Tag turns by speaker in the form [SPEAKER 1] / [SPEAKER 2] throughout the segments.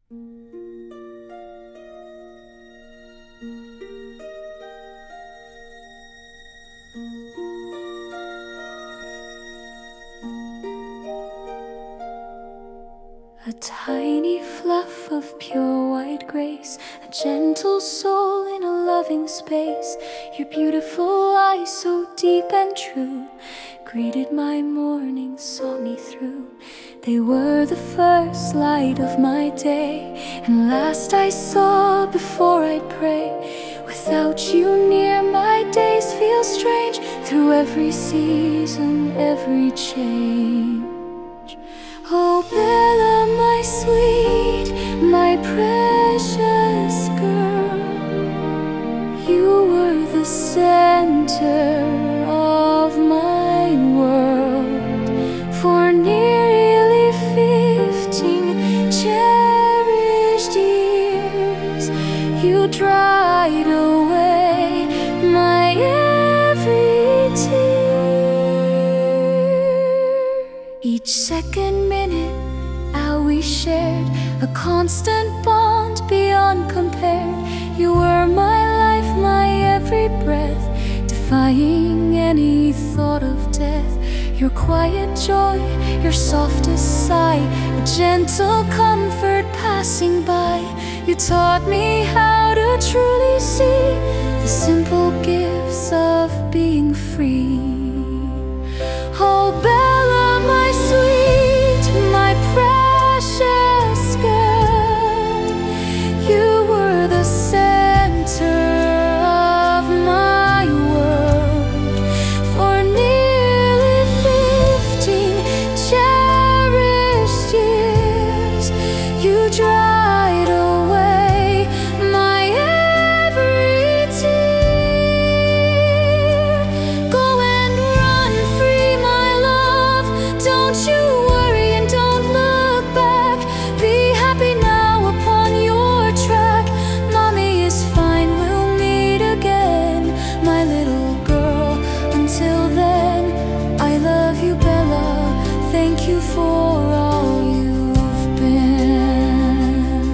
[SPEAKER 1] A tiny fluff of pure white grace, a gentle soul in a loving space. Your beautiful eyes, so deep and true, greeted my morning, saw me through. They were the first light of my day, and last I saw before I'd pray. Without you near, my days feel strange, through every season, every change. Oh Bella, my sweet, my precious girl, you were the center of my world. For nearly 15 cherished years, you dried away my every tear. Each second, minute, how we shared a constant bond beyond compare. You were my life, my every breath, defying any thought of death. Your quiet joy, your softest sigh, a gentle comfort passing by. You taught me how to truly see the simple gifts of being free. Oh Bella, my sweet, my precious girl, you were the center of my world. For nearly 15 cherished years, you dried away my every tear. Go and run free, my love, don't you worry and don't look back. Be happy now upon your track. Mommy is fine, we'll meet again, my little girl. Until then, I love you, Bella. Thank you for all you've been.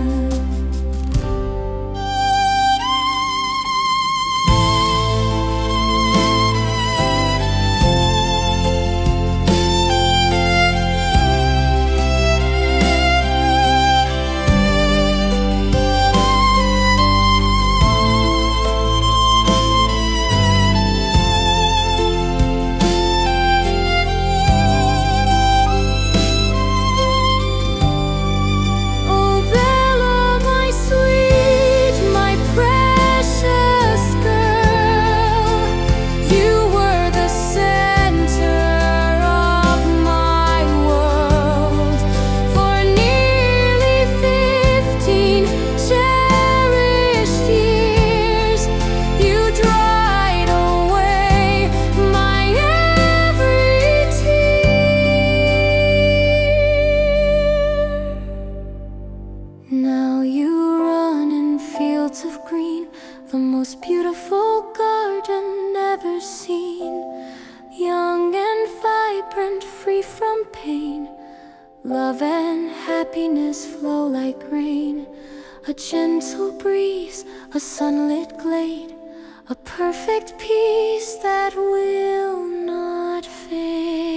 [SPEAKER 1] Oh Bella, my sweet, my precious girl, you were the center of my world. For nearly 15 cherished years, you dried away my every tear. Now you run in fields of green, the most beautiful garden ever seen. Young and vibrant, free from pain, love and happiness flow like rain. A gentle breeze, a sunlit glade, a perfect peace that will not fade.